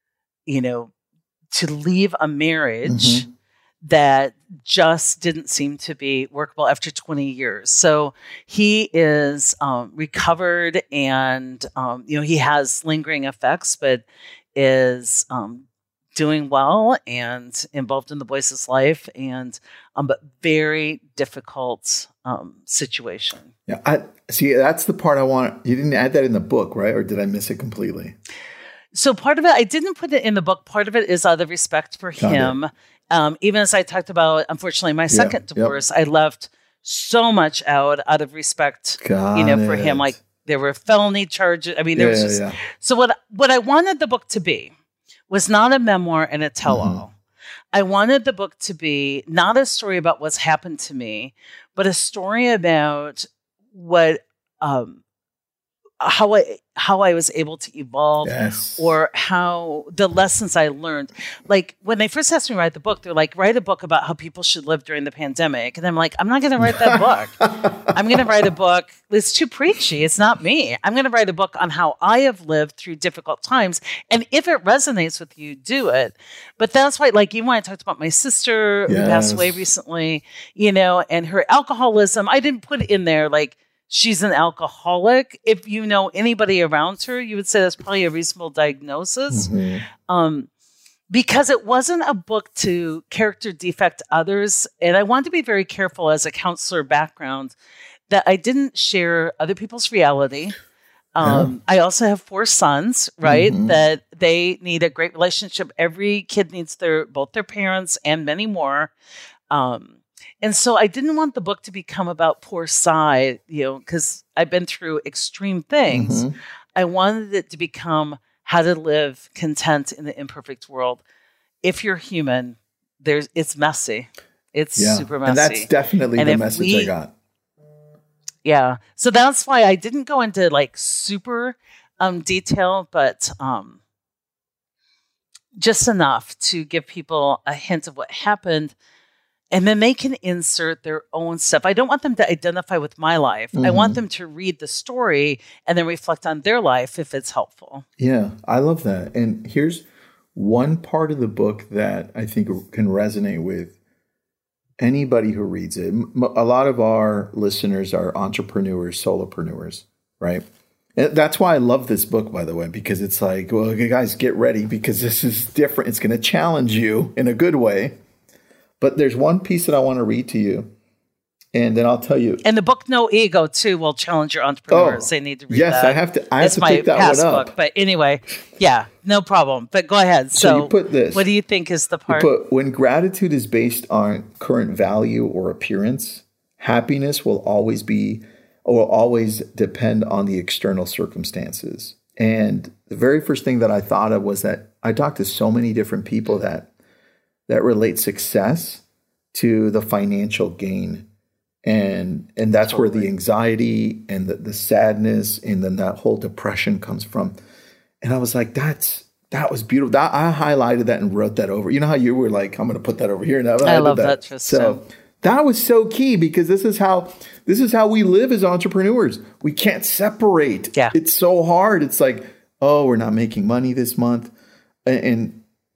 leave a marriage that just didn't seem to be workable after 20 years. So he is recovered, and he has lingering effects, but is doing well and involved in the boys' life, and but very difficult situation. Yeah, I see. That's the part I want. You didn't add that in the book, right? Or did I miss it completely? So part of it, I didn't put it in the book. Part of it is out of respect for him. Even as I talked about, unfortunately, my second divorce, I left so much out of respect, for him. Like, there were felony charges. I mean, there was just. So what I wanted the book to be was not a memoir and a tell-all. I wanted the book to be not a story about what's happened to me, but a story about what how I was able to evolve, or how the lessons I learned. Like when they first asked me to write the book, they're like, write a book about how people should live during the pandemic. And I'm like, I'm not going to write that book. I'm going to write a book. It's too preachy. It's not me. I'm going to write a book on how I have lived through difficult times. And if it resonates with you, do it. But that's why, like, even when I talked about my sister who passed away recently, and her alcoholism, I didn't put in there like, she's an alcoholic. If you know anybody around her, you would say that's probably a reasonable diagnosis. Because it wasn't a book to character defect others. And I wanted to be very careful as a counselor background that I didn't share other people's reality. I also have 4 sons, right? That they need a great relationship. Every kid needs both their parents and many more. And so I didn't want the book to become about poor Cy, because I've been through extreme things. I wanted it to become how to live content in the imperfect world. If you're human, it's messy. It's super messy. And that's definitely the message I got. Yeah. So that's why I didn't go into like super detail, but just enough to give people a hint of what happened. And then they can insert their own stuff. I don't want them to identify with my life. I want them to read the story and then reflect on their life if it's helpful. Yeah, I love that. And here's one part of the book that I think can resonate with anybody who reads it. A lot of our listeners are entrepreneurs, solopreneurs, right? And that's why I love this book, by the way, because it's like, well, okay, guys, get ready because this is different. It's going to challenge you in a good way. But there's one piece that I want to read to you, and then I'll tell you. And the book No Ego, too, will challenge your entrepreneurs. They need to read that. Yes, I have to pick that one up. Book. But anyway, yeah, no problem. But go ahead. So you put this. What do you think is the part? When gratitude is based on current value or appearance, happiness will always depend on the external circumstances. And the very first thing that I thought of was that I talked to so many different people that relate success to the financial gain. And that's where the anxiety and the sadness and then that whole depression comes from. And I was like, that was beautiful. I highlighted that and wrote that over. You know how you were like, I'm going to put that over here. And I love that, Tristan. So that was so key because this is how we live as entrepreneurs. We can't separate. Yeah. It's so hard. It's like, oh, we're not making money this month. And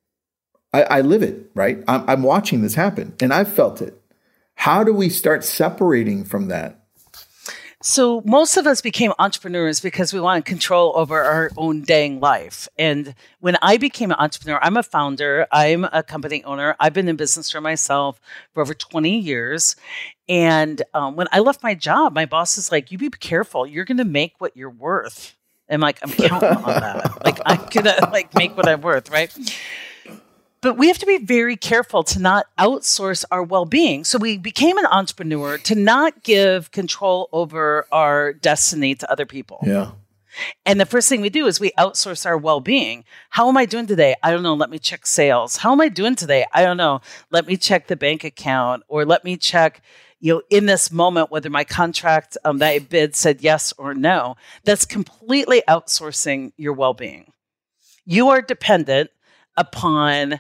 I live it, right? I'm watching this happen and I've felt it. How do we start separating from that? So most of us became entrepreneurs because we wanted control over our own dang life. And when I became an entrepreneur, I'm a founder. I'm a company owner. I've been in business for myself for over 20 years. And when I left my job, my boss is like, you be careful. You're going to make what you're worth. And I'm counting on that. Like, I'm going to make what I'm worth, right? But we have to be very careful to not outsource our well-being. So we became an entrepreneur to not give control over our destiny to other people. Yeah. And the first thing we do is we outsource our well-being. How am I doing today? I don't know. Let me check sales. How am I doing today? I don't know. Let me check the bank account, or let me check, in this moment, whether my contract that I bid said yes or no. That's completely outsourcing your well-being. You are dependent upon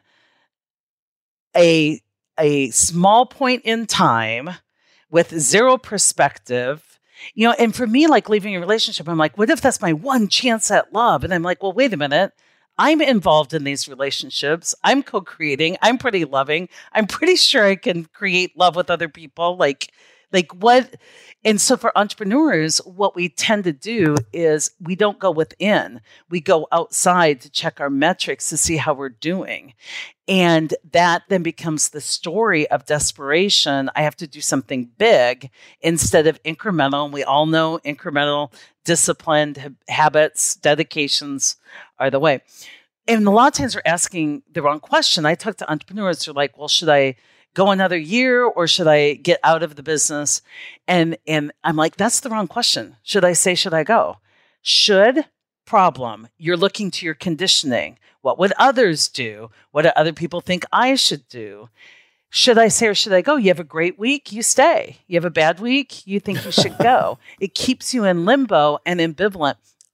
a small point in time with zero perspective, and for me, like leaving a relationship, I'm like, what if that's my one chance at love? And I'm like, well, wait a minute. I'm involved in these relationships. I'm co-creating. I'm pretty loving. I'm pretty sure I can create love with other people. Like what? And so for entrepreneurs, what we tend to do is we don't go within. We go outside to check our metrics to see how we're doing. And that then becomes the story of desperation. I have to do something big instead of incremental. And we all know incremental, disciplined habits, dedications are the way. And a lot of times we're asking the wrong question. I talk to entrepreneurs who are like, well, should I go another year or should I get out of the business? And I'm like, that's the wrong question. Should I go? Should, problem. You're looking to your conditioning. What would others do? What do other people think I should do? Should I say or should I go? You have a great week, you stay. You have a bad week, you think you should go. It keeps you in limbo and ambivalent.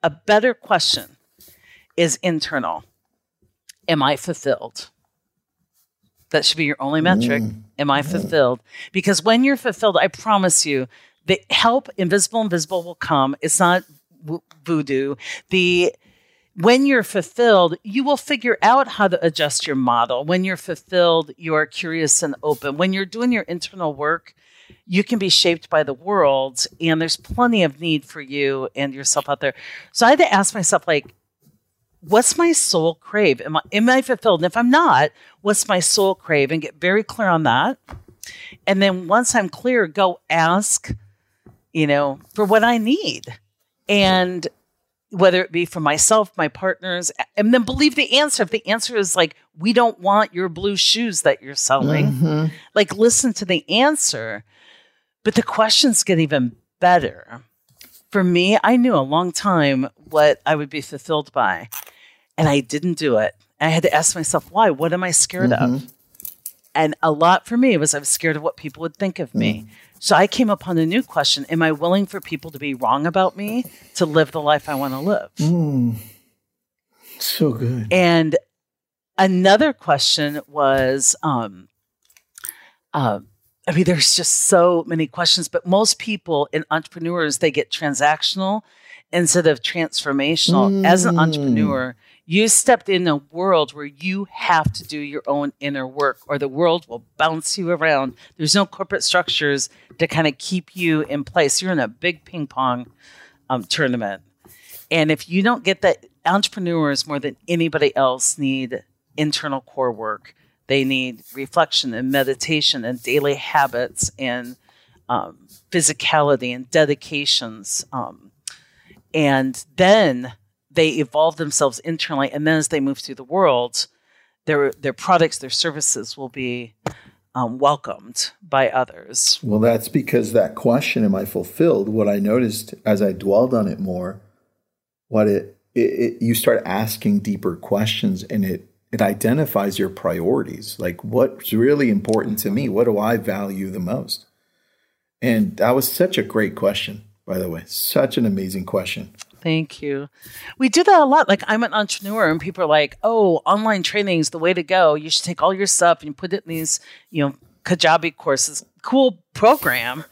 A better question is internal. Am I fulfilled? That should be your only metric. Am I fulfilled? Because when you're fulfilled, I promise you, the help, invisible will come. It's not voodoo. When you're fulfilled, you will figure out how to adjust your model. When you're fulfilled, you are curious and open. When you're doing your internal work, you can be shaped by the world, and there's plenty of need for you and yourself out there. So I had to ask myself, like, what's my soul crave? Am I fulfilled? And if I'm not, what's my soul crave? And get very clear on that. And then once I'm clear, go ask, for what I need. And whether it be for myself, my partners, and then believe the answer. If the answer is like, we don't want your blue shoes that you're selling, like listen to the answer. But the questions get even better. For me, I knew a long time what I would be fulfilled by, and I didn't do it. I had to ask myself, why? What am I scared of? And a lot for me was I was scared of what people would think of me. So I came upon a new question. Am I willing for people to be wrong about me to live the life I want to live? So good. And another question was, there's just so many questions, but most people in entrepreneurs, they get transactional instead of transformational. As an entrepreneur, you stepped in a world where you have to do your own inner work, or the world will bounce you around. There's no corporate structures to kind of keep you in place. You're in a big ping pong tournament. And if you don't get that, entrepreneurs more than anybody else need internal core work. They need reflection and meditation and daily habits and physicality and dedications. And then they evolve themselves internally. And then as they move through the world, their products, their services will be welcomed by others. Well, that's because that question, am I fulfilled? What I noticed as I dwelled on it more, you start asking deeper questions, and it identifies your priorities. Like, what's really important to me? What do I value the most? And that was such a great question, by the way. Such an amazing question. Thank you. We do that a lot. Like, I'm an entrepreneur, and people are like, oh, online training is the way to go. You should take all your stuff and put it in these, Kajabi courses. Cool program.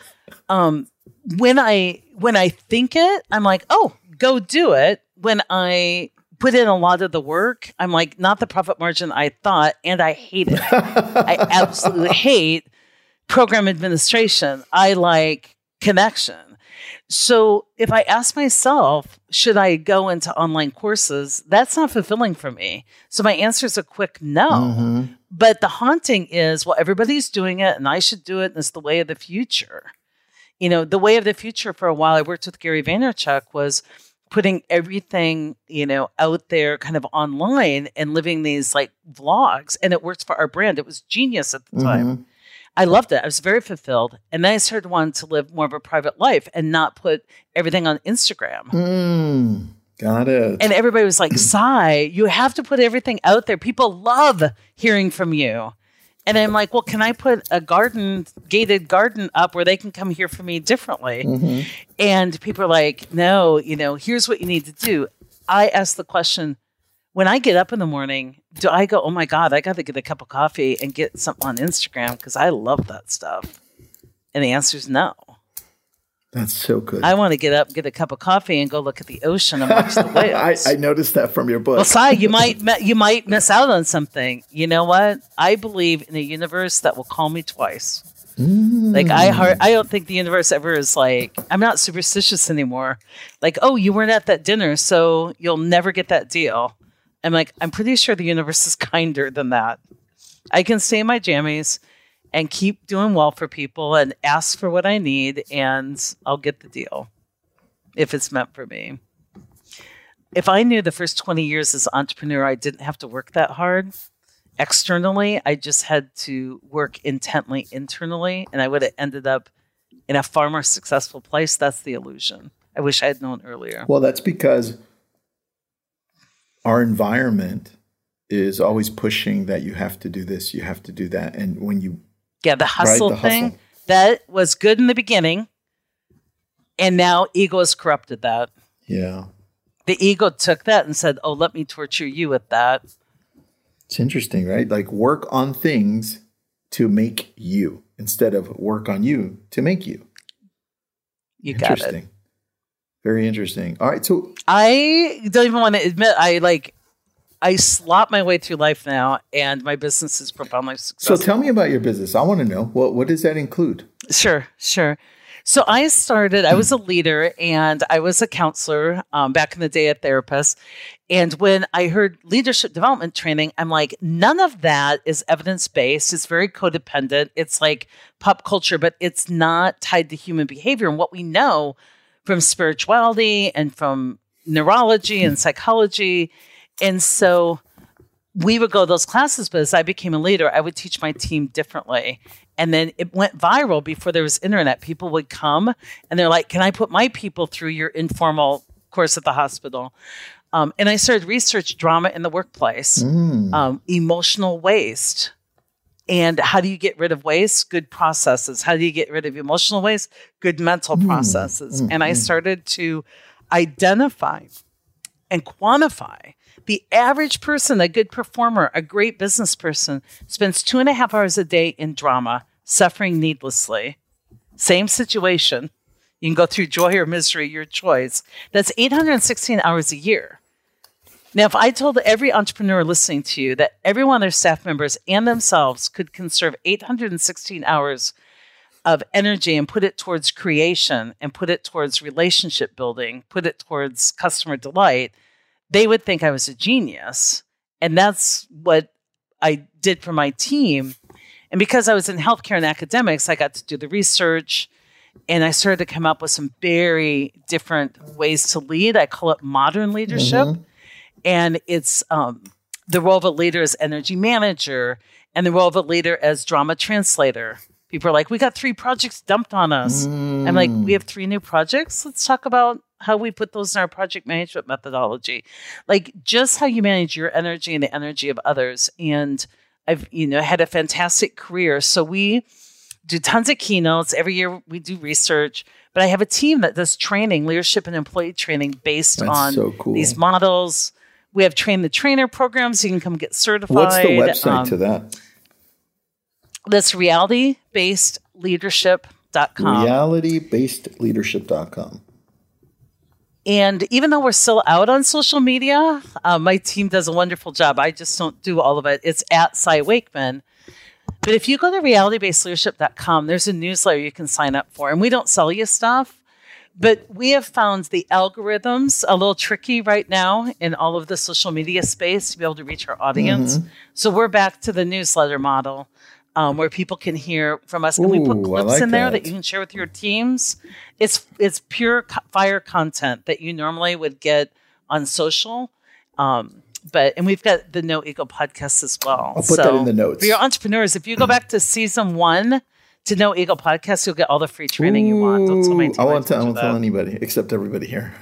When I think it, I'm like, oh, go do it. When I put in a lot of the work, I'm like, not the profit margin I thought, and I hate it. I absolutely hate program administration. I like connection. So if I ask myself, should I go into online courses? That's not fulfilling for me. So my answer is a quick no. But the haunting is, well, everybody's doing it and I should do it. And it's the way of the future. The way of the future for a while, I worked with Gary Vaynerchuk, was putting everything, out there kind of online and living these like vlogs. And it worked for our brand. It was genius at the time. I loved it. I was very fulfilled. And then I started wanting to live more of a private life and not put everything on Instagram. Got it. And everybody was like, Sai, you have to put everything out there. People love hearing from you. And I'm like, well, can I put a gated garden up where they can come hear from me differently? And people are like, no, here's what you need to do. I ask the question, when I get up in the morning, do I go, oh my God, I got to get a cup of coffee and get something on Instagram because I love that stuff? And the answer is no. That's so good. I want to get up, get a cup of coffee, and go look at the ocean and watch the whales. I noticed that from your book. Well, Sai, you might miss out on something. You know what? I believe in a universe that will call me twice. Like I don't think the universe ever is like, I'm not superstitious anymore. Like, oh, you weren't at that dinner, so you'll never get that deal. I'm like, I'm pretty sure the universe is kinder than that. I can stay in my jammies and keep doing well for people and ask for what I need, and I'll get the deal if it's meant for me. If I knew the first 20 years as an entrepreneur, I didn't have to work that hard externally. I just had to work intently internally, and I would have ended up in a far more successful place. That's the illusion. I wish I had known earlier. Well, that's because our environment is always pushing that you have to do this, you have to do that. And when you... Yeah, the hustle thing, that was good in the beginning, and now ego has corrupted that. Yeah. the ego took that and said, oh, let me torture you with that. It's interesting, right? Like work on things to make you instead of work on you to make you. You got it. Interesting. Very interesting. All right. So I don't even want to admit I slop my way through life now, and my business is profoundly successful. So tell me about your business. I want to know, what does that include? Sure. So I was a leader and I was a counselor back in the day, a therapist. And when I heard leadership development training, I'm like, none of that is evidence-based. It's very codependent. It's like pop culture, but it's not tied to human behavior. And what we know from spirituality and from neurology and psychology. And so we would go to those classes, but as I became a leader, I would teach my team differently. And then it went viral before there was internet. People would come and they're like, can I put my people through your informal course at the hospital? And I started research drama in the workplace, emotional waste. And how do you get rid of waste? Good processes. How do you get rid of emotional waste? Good mental processes. And I started to identify and quantify the average person, a good performer, a great business person, spends 2.5 hours a day in drama, suffering needlessly. Same situation. You can go through joy or misery, your choice. That's 816 hours a year. Now, if I told every entrepreneur listening to you that every one of their staff members and themselves could conserve 816 hours of energy and put it towards creation and put it towards relationship building, put it towards customer delight, they would think I was a genius. And that's what I did for my team. And because I was in healthcare and academics, I got to do the research and I started to come up with some very different ways to lead. I call it modern leadership. And it's the role of a leader as energy manager and the role of a leader as drama translator. People are like, we got 3 projects dumped on us. I'm like, we have 3 new projects? Let's talk about how we put those in our project management methodology. Like just how you manage your energy and the energy of others. And I've, had a fantastic career. So we do tons of keynotes. Every year we do research. But I have a team that does training, leadership and employee training based on these models. We have train the trainer programs. You can come get certified. What's the website to that? That's realitybasedleadership.com. Realitybasedleadership.com. And even though we're still out on social media, my team does a wonderful job. I just don't do all of it. It's at Cy Wakeman. But if you go to realitybasedleadership.com, there's a newsletter you can sign up for. And we don't sell you stuff. But we have found the algorithms a little tricky right now in all of the social media space to be able to reach our audience. So we're back to the newsletter model where people can hear from us. And we put clips in there that you can share with your teams. It's pure fire content that you normally would get on social. And we've got the No Ego podcast as well. I'll put that in the notes. For your entrepreneurs, if you go back to season 1, to No Ego podcast, you'll get all the free training you want. Don't tell my team. I won't tell anybody except everybody here.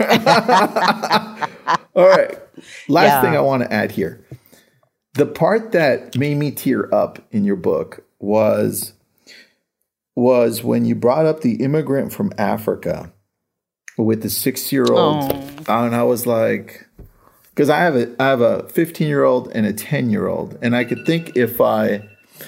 All right. Last thing I want to add here. The part that made me tear up in your book was when you brought up the immigrant from Africa with the 6-year-old. And I was like, because I have a 15-year-old and a 10-year-old. And I could think if I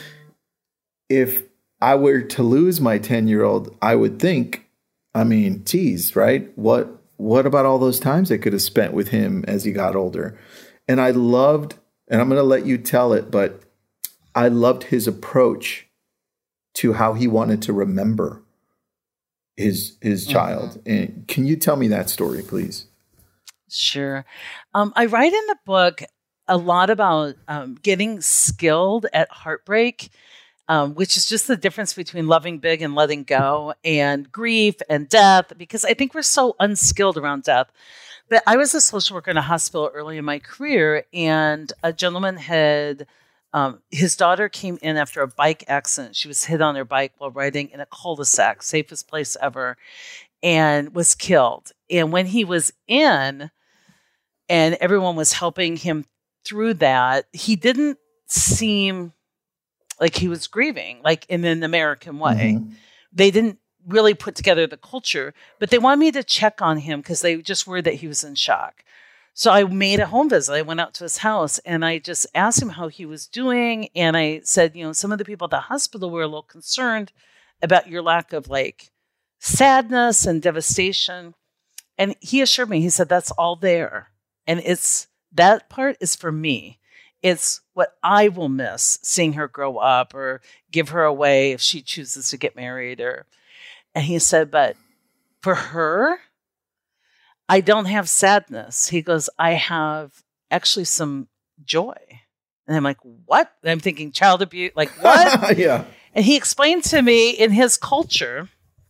were to lose my 10-year-old, I would think, geez, right? What about all those times I could have spent with him as he got older? And I loved, and I'm going to let you tell it, but I loved his approach to how he wanted to remember his child. And can you tell me that story, please? Sure. I write in the book a lot about getting skilled at heartbreak. Which is just the difference between loving big and letting go, and grief and death, because I think we're so unskilled around death. But I was a social worker in a hospital early in my career, and a gentleman had, his daughter came in after a bike accident. She was hit on her bike while riding in a cul-de-sac, safest place ever, and was killed. And when he was in, and everyone was helping him through that, he didn't seem like he was grieving, like in an American way. They didn't really put together the culture, but they wanted me to check on him because they just worried that he was in shock. So I made a home visit. I went out to his house and I just asked him how he was doing. And I said, some of the people at the hospital were a little concerned about your lack of like sadness and devastation. And he assured me, he said, that's all there. And that part is for me. It's what I will miss, seeing her grow up or give her away if she chooses to get married. And he said, but for her, I don't have sadness. He goes, I have actually some joy. And I'm like, what? And I'm thinking child abuse, like what? Yeah. And he explained to me in his culture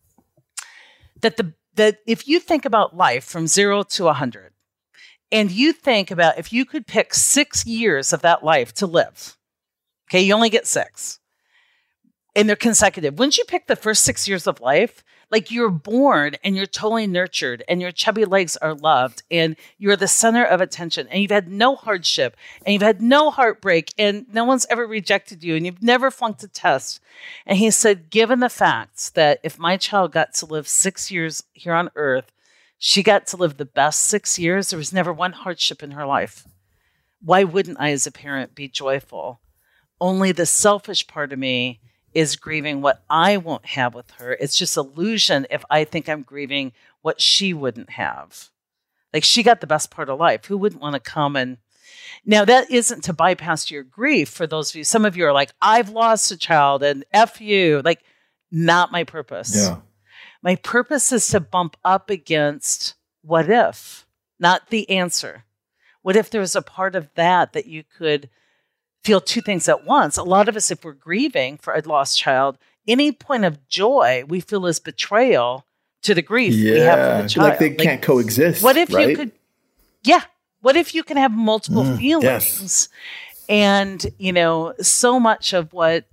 that if you think about life from 0 to 100, and you think about if you could pick 6 years of that life to live, okay, you only get 6, and they're consecutive. Wouldn't you pick the first 6 years of life? Like you're born and you're totally nurtured and your chubby legs are loved and you're the center of attention and you've had no hardship and you've had no heartbreak and no one's ever rejected you and you've never flunked a test. And he said, given the fact that if my child got to live 6 years here on earth, she got to live the best 6 years. There was never one hardship in her life. Why wouldn't I as a parent be joyful? Only the selfish part of me is grieving what I won't have with her. It's just illusion if I think I'm grieving what she wouldn't have. Like she got the best part of life. Who wouldn't want to come and... Now that isn't to bypass your grief for those of you. Some of you are like, I've lost a child and F you. Like, not my purpose. Yeah. My purpose is to bump up against what if, not the answer. What if there was a part of that you could feel two things at once? A lot of us, if we're grieving for a lost child, any point of joy we feel is betrayal to the grief we have for the child. Like they can't coexist. What if right? you could, what if you can have multiple feelings? Yes. And, so much of what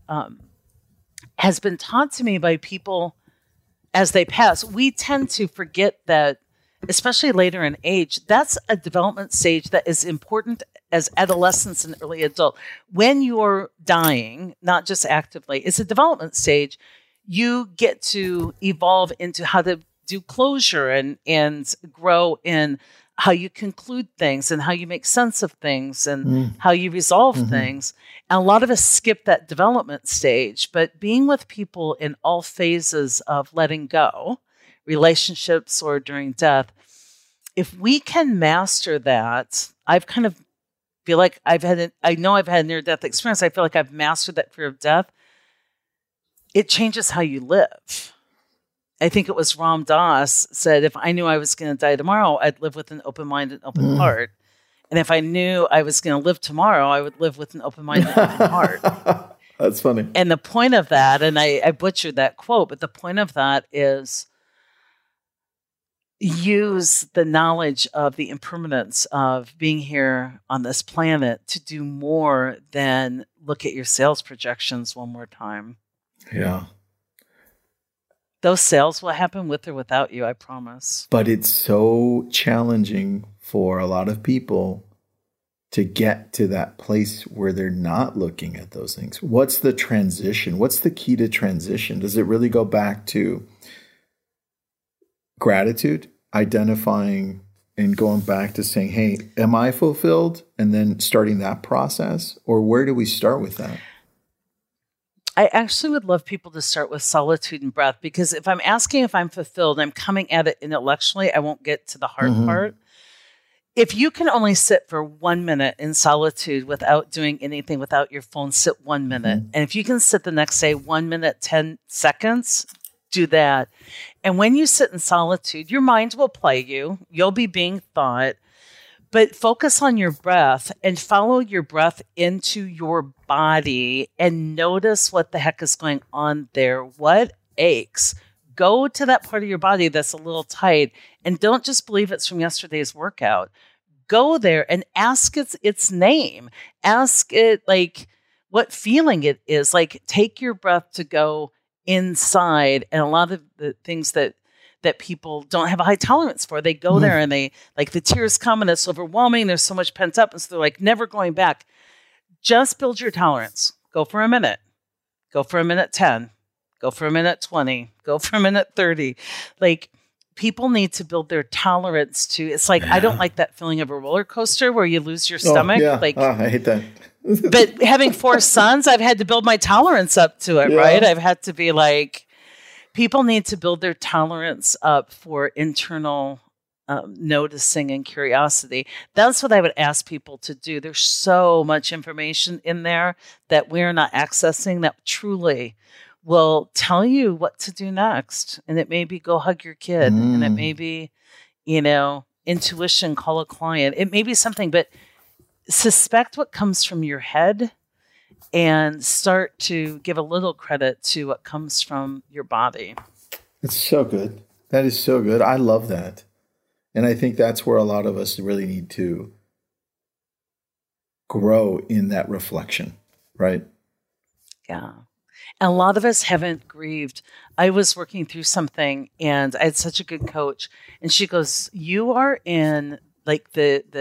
has been taught to me by people as they pass, we tend to forget that, especially later in age, that's a development stage that is important as adolescence and early adult. When you're dying, not just actively, it's a development stage. You get to evolve into how to do closure and grow in how you conclude things and how you make sense of things and how you resolve things. And a lot of us skip that development stage, but being with people in all phases of letting go, relationships or during death, if we can master that, I've kind of feel like I know I've had a near-death experience. I feel like I've mastered that fear of death. It changes how you live. I think it was Ram Dass said, if I knew I was going to die tomorrow, I'd live with an open mind and open heart. And if I knew I was going to live tomorrow, I would live with an open mind and open heart. That's funny. And the point of that, and I butchered that quote, but the point of that is use the knowledge of the impermanence of being here on this planet to do more than look at your sales projections one more time. Yeah. Those sales will happen with or without you, I promise. But it's so challenging for a lot of people to get to that place where they're not looking at those things. What's the transition? What's the key to transition? Does it really go back to gratitude, identifying and going back to saying, hey, am I fulfilled? And then starting that process? Or where do we start with that? I actually would love people to start with solitude and breath, because if I'm asking if I'm fulfilled, I'm coming at it intellectually, I won't get to the hard part. If you can only sit for 1 minute in solitude without doing anything, without your phone, sit 1 minute. And if you can sit the next, say, 1 minute, 10 seconds, do that. And when you sit in solitude, your mind will play you. You'll be being thought. But focus on your breath and follow your breath into your body and notice what the heck is going on there. What aches? Go to that part of your body that's a little tight and don't just believe it's from yesterday's workout. Go there and ask its name. Ask it like what feeling it is. Like take your breath to go inside. And a lot of the things that people don't have a high tolerance for. They go there and they like the tears come and it's overwhelming. There's so much pent up. And so they're like never going back. Just build your tolerance. Go for a minute. Go for a minute 10. Go for a minute 20. Go for a minute 30. Like people need to build their tolerance to. It's like I don't like that feeling of a roller coaster where you lose your stomach. I hate that. But having 4 sons, I've had to build my tolerance up to it, right? I've had to be like, people need to build their tolerance up for internal noticing and curiosity. That's what I would ask people to do. There's so much information in there that we're not accessing that truly will tell you what to do next. And it may be go hug your kid. And it may be, intuition, call a client. It may be something, but suspect what comes from your head and start to give a little credit to what comes from your body. It's so good. That is so good. I love that. And I think that's where a lot of us really need to grow in that reflection, right? Yeah. And a lot of us haven't grieved. I was working through something and I had such a good coach. And she goes, you are in like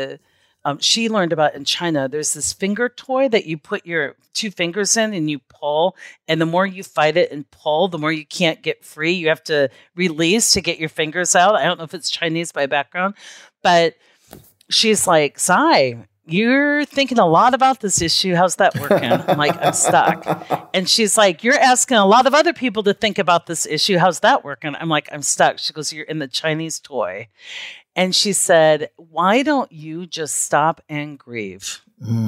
she learned about in China, there's this finger toy that you put your 2 fingers in and you pull. And the more you fight it and pull, the more you can't get free. You have to release to get your fingers out. I don't know if it's Chinese by background, but she's like, Sai, you're thinking a lot about this issue. How's that working? I'm like, I'm stuck. And she's like, you're asking a lot of other people to think about this issue. How's that working? I'm like, I'm stuck. She goes, you're in the Chinese toy. And she said, why don't you just stop and grieve?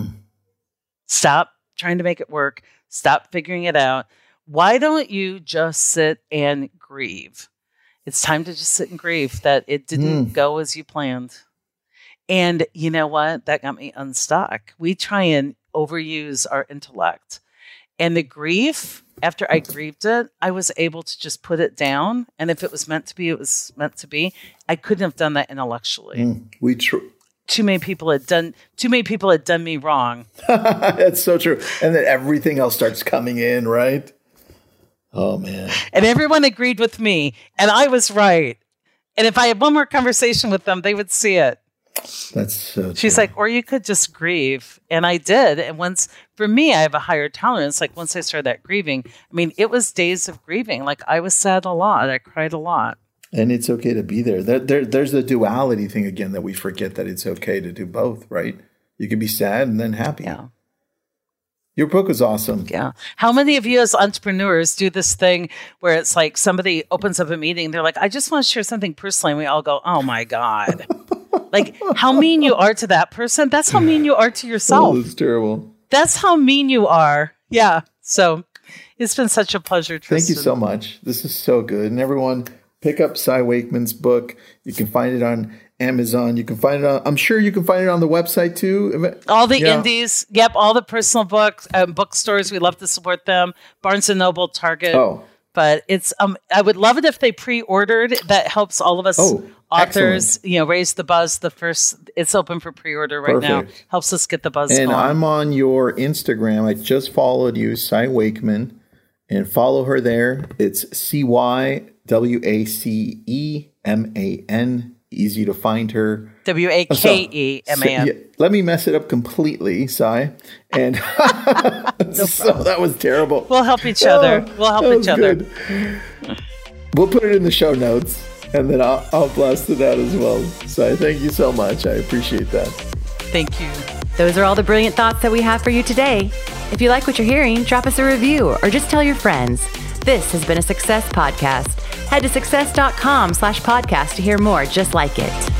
Stop trying to make it work. Stop figuring it out. Why don't you just sit and grieve? It's time to just sit and grieve that it didn't go as you planned. And you know what? That got me unstuck. We try and overuse our intellect. And the grief, after I grieved it, I was able to just put it down. And if it was meant to be, it was meant to be. I couldn't have done that intellectually. Too many people had done me wrong. That's so true. And then everything else starts coming in, right? Oh, man. And everyone agreed with me. And I was right. And if I had one more conversation with them, they would see it. That's so true. She's like, or you could just grieve. And I did. And for me, I have a higher tolerance. Like once I started that grieving, I mean, it was days of grieving. Like I was sad a lot. I cried a lot. And it's okay to be there. There's the duality thing again that we forget, that it's okay to do both, right? You can be sad and then happy. Yeah. Your book is awesome. Yeah. How many of you as entrepreneurs do this thing where it's like somebody opens up a meeting, they're like, I just want to share something personally. And we all go, oh my God. Like how mean you are to that person. That's how mean you are to yourself. Oh, that's terrible. That's how mean you are. Yeah. So it's been such a pleasure, Tristan. Thank you so much. This is so good. And everyone, pick up Sai Wakeman's book. You can find it on Amazon. You can find it on, I'm sure you can find it on the website too. All the indies. Yep. All the personal books, bookstores. We love to support them. Barnes & Noble, Target. Oh. But it's, I would love it if they pre-ordered. That helps all of us authors, excellent. Raise the buzz. It's open for pre-order right now. Helps us get the buzz And going. I'm on your Instagram. I just followed you, Sai Wakeman, and follow her there. It's CYWACEMAN. Easy to find her. WAKEMAN. Yeah, let me mess it up completely, Sai. And so that was terrible. We'll help each other. We'll help each other. Good. We'll put it in the show notes, and then I'll blast it out as well. Sai, thank you so much. I appreciate that. Thank you. Those are all the brilliant thoughts that we have for you today. If you like what you're hearing, drop us a review or just tell your friends. This has been a Success Podcast. Head to success.com/podcast to hear more just like it.